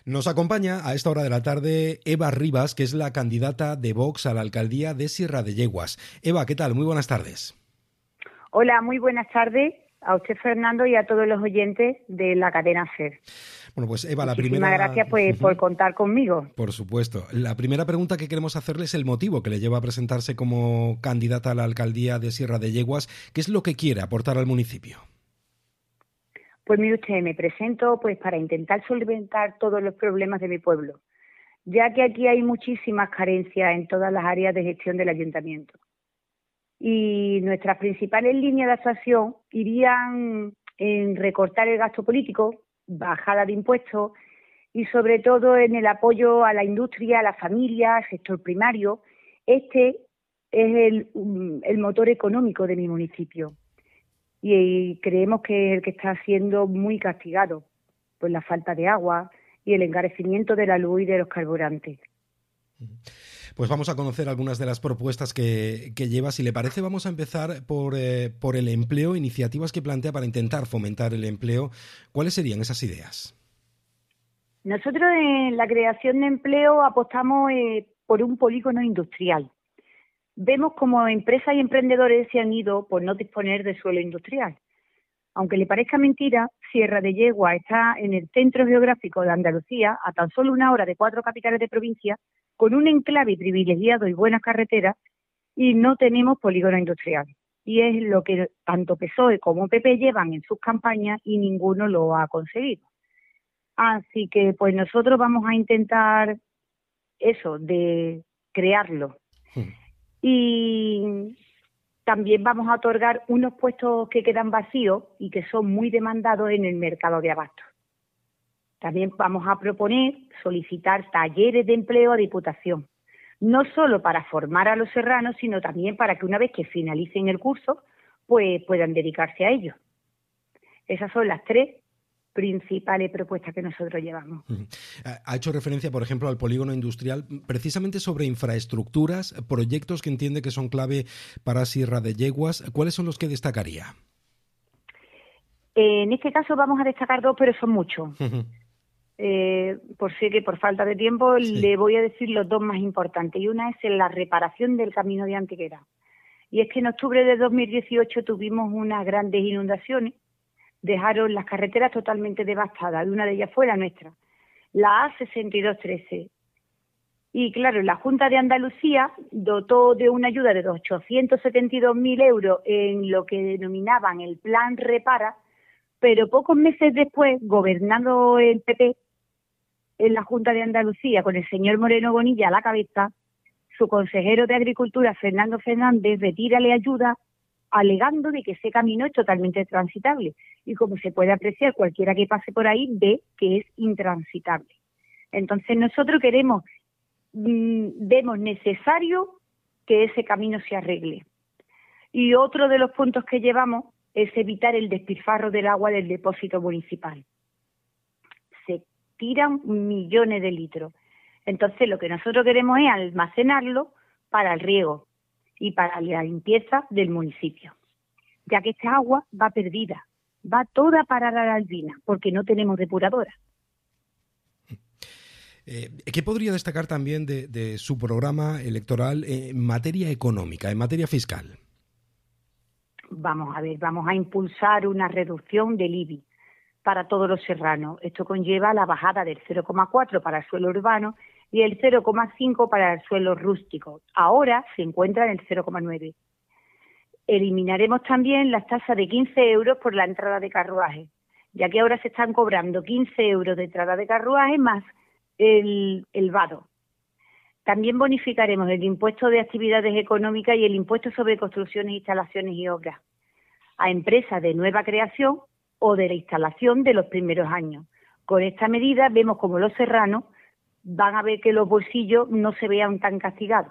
Nos acompaña a esta hora de la tarde Eva Rivas, que es la candidata de Vox a la alcaldía de Sierra de Yeguas. Eva, ¿qué tal? Muy buenas tardes. Hola, muy buenas tardes a usted, Fernando, y a todos los oyentes de la cadena SER. Bueno, pues Eva, Muchísimas gracias por contar conmigo. Por supuesto. La primera pregunta que queremos hacerle es el motivo que le lleva a presentarse como candidata a la alcaldía de Sierra de Yeguas. ¿Qué es lo que quiere aportar al municipio? Pues mire usted, me presento pues para intentar solventar todos los problemas de mi pueblo, ya que aquí hay muchísimas carencias en todas las áreas de gestión del ayuntamiento. Y nuestras principales líneas de actuación irían en recortar el gasto político, bajada de impuestos y sobre todo en el apoyo a la industria, a la familia, al sector primario. Este es el motor económico de mi municipio y creemos que es el que está siendo muy castigado por la falta de agua y el encarecimiento de la luz y de los carburantes. Pues vamos a conocer algunas de las propuestas que lleva. Si le parece, vamos a empezar por el empleo, iniciativas que plantea para intentar fomentar el empleo. ¿Cuáles serían esas ideas? Nosotros en la creación de empleo apostamos por un polígono industrial. Vemos como empresas y emprendedores se han ido por no disponer de suelo industrial. Aunque le parezca mentira, Sierra de Yeguas está en el centro geográfico de Andalucía, a tan solo 1 hora de 4 capitales de provincia, con un enclave privilegiado y buenas carreteras, y no tenemos polígono industrial. Y es lo que tanto PSOE como PP llevan en sus campañas y ninguno lo ha conseguido. Así que pues nosotros vamos a intentar eso, de crearlo. Y también vamos a otorgar unos puestos que quedan vacíos y que son muy demandados en el mercado de abastos. También vamos a proponer solicitar talleres de empleo a Diputación, no solo para formar a los serranos, sino también para que una vez que finalicen el curso, pues puedan dedicarse a ello. Esas son las 3 principales propuestas que nosotros llevamos. Ha hecho referencia, por ejemplo, al polígono industrial, precisamente sobre infraestructuras, proyectos que entiende que son clave para Sierra de Yeguas. ¿Cuáles son los que destacaría? En este caso vamos a destacar 2, pero son muchos. Por falta de tiempo, sí, le voy a decir los 2 más importantes. Y una es la reparación del camino de Antequera. Y es que en octubre de 2018 tuvimos unas grandes inundaciones. Dejaron las carreteras totalmente devastadas, y una de ellas fue la nuestra, la A6213. Y claro, la Junta de Andalucía dotó de una ayuda de 872.000 euros en lo que denominaban el Plan Repara, pero pocos meses después, gobernando el PP en la Junta de Andalucía, con el señor Moreno Bonilla a la cabeza, su consejero de Agricultura, Fernando Fernández, retira la ayuda alegando de que ese camino es totalmente transitable. Y como se puede apreciar, cualquiera que pase por ahí ve que es intransitable. Entonces nosotros vemos necesario que ese camino se arregle. Y otro de los puntos que llevamos es evitar el despilfarro del agua del depósito municipal. Se tiran millones de litros. Entonces lo que nosotros queremos es almacenarlo para el riego y para la limpieza del municipio, ya que esta agua va perdida, va toda para la Albina, porque no tenemos depuradora. ¿Qué podría destacar también de su programa electoral en materia económica, en materia fiscal? Vamos a impulsar una reducción del IBI para todos los serranos. Esto conlleva la bajada del 0,4 para el suelo urbano y el 0,5 para el suelo rústico. Ahora se encuentra en el 0,9. Eliminaremos también las tasas de 15 euros por la entrada de carruaje, ya que ahora se están cobrando 15 euros de entrada de carruaje más el vado. También bonificaremos el impuesto de actividades económicas y el impuesto sobre construcciones, instalaciones y obras a empresas de nueva creación o de la instalación de los primeros años. Con esta medida vemos como los serranos van a ver que los bolsillos no se vean tan castigados.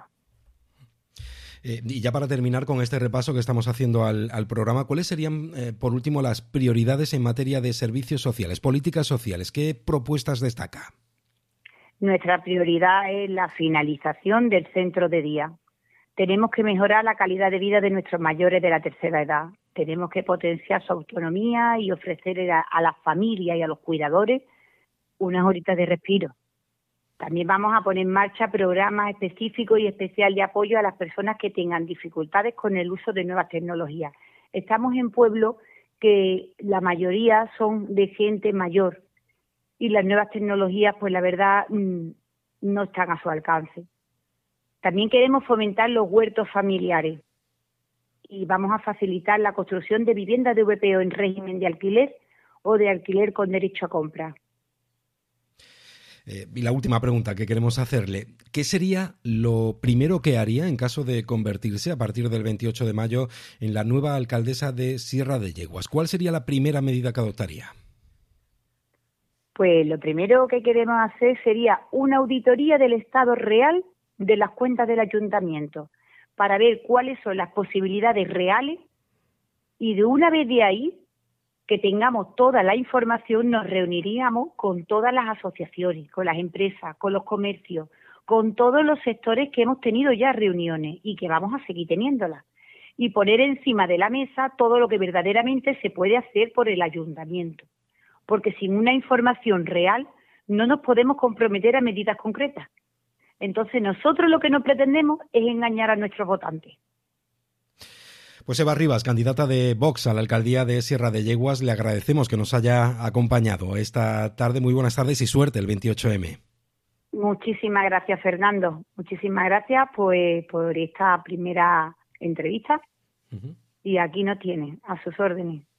Y ya para terminar con este repaso que estamos haciendo al programa, ¿cuáles serían, por último, las prioridades en materia de servicios sociales, políticas sociales? ¿Qué propuestas destaca? Nuestra prioridad es la finalización del centro de día. Tenemos que mejorar la calidad de vida de nuestros mayores de la tercera edad. Tenemos que potenciar su autonomía y ofrecer a las familias y a los cuidadores unas horitas de respiro. También vamos a poner en marcha programas específicos y especial de apoyo a las personas que tengan dificultades con el uso de nuevas tecnologías. Estamos en pueblos que la mayoría son de gente mayor y las nuevas tecnologías, pues la verdad, no están a su alcance. También queremos fomentar los huertos familiares y vamos a facilitar la construcción de viviendas de VPO en régimen de alquiler o de alquiler con derecho a compra. Y la última pregunta que queremos hacerle, ¿qué sería lo primero que haría en caso de convertirse a partir del 28 de mayo en la nueva alcaldesa de Sierra de Yeguas? ¿Cuál sería la primera medida que adoptaría? Pues lo primero que queremos hacer sería una auditoría del estado real de las cuentas del ayuntamiento para ver cuáles son las posibilidades reales y de una vez de ahí que tengamos toda la información, nos reuniríamos con todas las asociaciones, con las empresas, con los comercios, con todos los sectores que hemos tenido ya reuniones y que vamos a seguir teniéndolas. Y poner encima de la mesa todo lo que verdaderamente se puede hacer por el ayuntamiento. Porque sin una información real no nos podemos comprometer a medidas concretas. Entonces nosotros lo que no pretendemos es engañar a nuestros votantes. Pues Eva Rivas, candidata de Vox a la alcaldía de Sierra de Yeguas, le agradecemos que nos haya acompañado esta tarde. Muy buenas tardes y suerte el 28M. Muchísimas gracias, Fernando. Muchísimas gracias pues, por esta primera entrevista. Y aquí nos tiene, a sus órdenes.